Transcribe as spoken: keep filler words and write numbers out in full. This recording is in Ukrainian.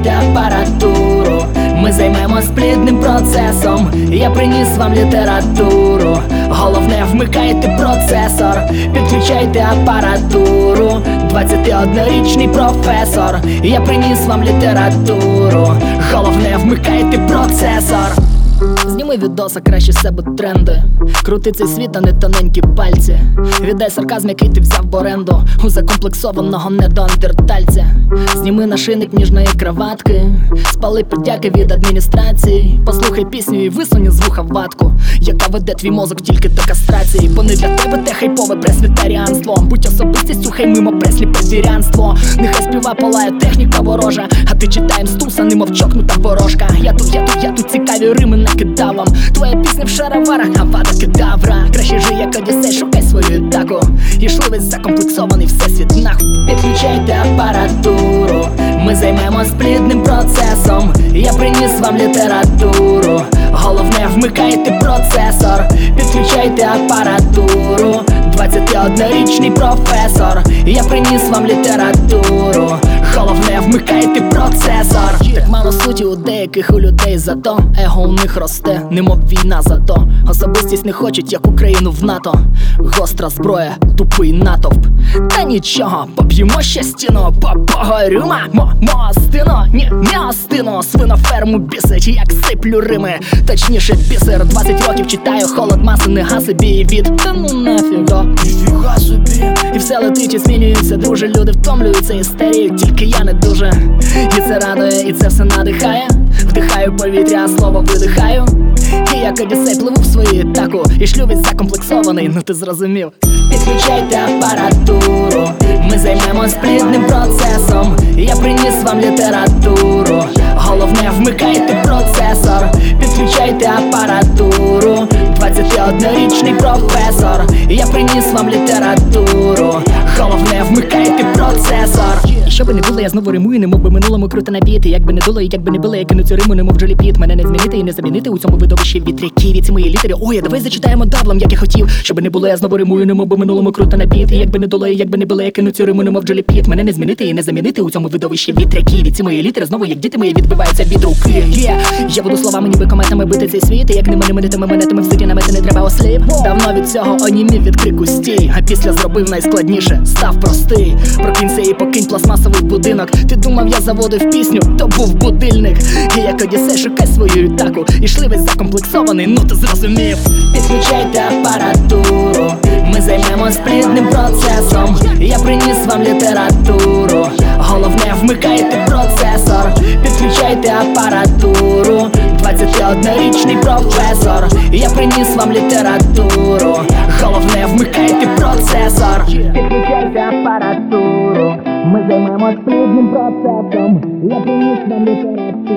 Підключайте апаратуру, ми займемось плідним процесом. Я приніс вам літературу, головне вмикайте процесор. Підключайте апаратуру, двадцятиоднорічний професор. Я приніс вам літературу, головне вмикайте процесор. Зніми відоса, краще себе тренди. Крути цей світ, а не тоненькі пальці. Віддай сарказм, який ти взяв в оренду у закомплексованого недоандертальця. Зніми нашийник ніжної краватки, спали подяки від адміністрації. Послухай пісню і висунь з вуха ватку, яка веде твій мозок тільки до кастрації. Бо не для тебе те хайпове пресвітаріанство. Будь особистістю, хай мимо пресліпресвірянство. Нехай співа палає техніка ворожа, а ти читаєм стуса, немов чокнута ворожка. Я тут, я тут, я тут цікаві рими накидав вам. Твоя пісня в шароварах, а вада кедавра. Краще жи, як Одіссей, шукай свою таку. І шли весь закомплексований всесвіт нахуй. Підключайте апаратуру, ми займемось плідним процесом. Я приніс вам літературу, головне вмикайте процесор. Підключайте апаратуру, двадцятиоднорічний професор. Я приніс вам літературу, головне вмикайте процесор. Так мало суті у деяких у людей, зато его у них росте, немов війна зато. Особистість не хочуть, як Україну в НАТО. Гостра зброя, тупий натовп. Та нічого, поб'ємо ще стіну, погорюма, мостино, ні, м'ястино. Свиноферму бісить, як сиплю рими, точніше бісер. Двадцять років читаю, холод маси, не га собі і від. Та ну нафіг, да, ніфіга собі. І все летить і змінюється, друже, люди втомлюються і старіють, тільки я не дуже. І це радує, і це все надихає. Вдихаю повітря, а слово видихаю. І як Одіссей пливу в свої таку, і шлю весь закомплексований, ну ти зрозумів. Підключайте апаратуру, ми займемось плідним процесом. Я приніс вам літературу, головне вмикайте процесор. Підключайте апаратуру, двадцятиоднорічний професор. Я приніс вам літературу, головне вмикайте процесор. Що би не було, я знову римую, немов би минулому круто набіти. Як би не було, і як би не було, я кину цю риму, немов Джолі Піт. Мене не змінити і не замінити у цьому видовищі вітряків. І ці мої літери, ой, а давай зачитаємо даблом, як я хотів. Що би не було, я знову римую, немов би минулому круто набіти. Як би не було, і як би не було, я кину цю риму, немов Джолі Піт. Мене не змінити і не замінити у цьому видовищі вітряків. І ці мої літери знову, як діти мої, відбиваються від руки. Yeah. Я буду словами, ніби кометами бити цей світ. І як ними не минитиме менетиме в суті намети, не треба осліп. Давно від цього онімів від крику стій. А після зробив найскладніше, став простий. Прокинься і покинь пластмасовий будинок. Ти думав, я заводив пісню, то був будильник. І як Одіссей, шукай свою таку, і шли весь закомплексований, ну ти зрозумів. Підключайте апаратуру, ми займемось плідним процесом. Я приніс вам літературу, головне вмикайте процесор. Підключайте апаратуру, двадцятиоднорічний професор. Я приніс вам літературу, головне вмикайте процесор. Підключайте апаратуру, ми займемось плідним процесом. Я приніс вам літературу.